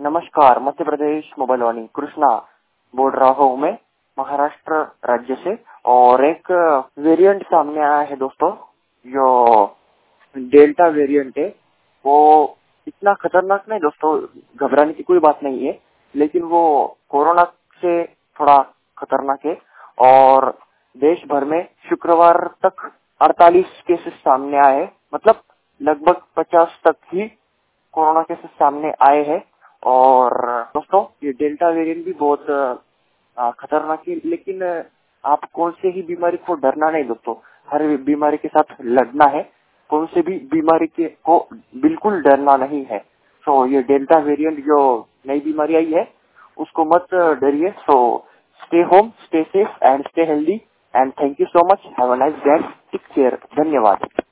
नमस्कार, मध्य प्रदेश मोबाइल वाणी कृष्णा बोल रहा हूँ मैं महाराष्ट्र राज्य से। और एक वेरिएंट सामने आया है दोस्तों, जो डेल्टा वेरिएंट है वो इतना खतरनाक नहीं दोस्तों, घबराने की कोई बात नहीं है, लेकिन वो कोरोना से थोड़ा खतरनाक है। और देश भर में शुक्रवार तक 48 केसेस सामने आए, मतलब लगभग 50 तक ही कोरोना केसेस सामने आए हैं। और दोस्तों ये डेल्टा वेरिएंट भी बहुत खतरनाक है, लेकिन आप कौन से ही बीमारी को डरना नहीं दोस्तों, हर बीमारी के साथ लड़ना है, कौन से भी बीमारी के को बिल्कुल डरना नहीं है। सो ये डेल्टा वेरिएंट जो नई बीमारी आई है उसको मत डरिए। So stay home, stay safe and stay healthy and thank you so much. Have a nice day, take care, धन्यवाद।